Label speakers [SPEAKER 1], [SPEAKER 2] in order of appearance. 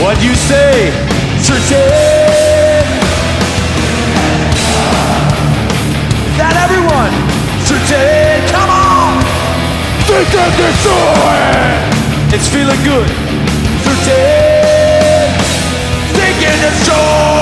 [SPEAKER 1] What you say? Certain. Is that everyone? Certain. Come on. It's feeling good. Certain. Thinking it's joy.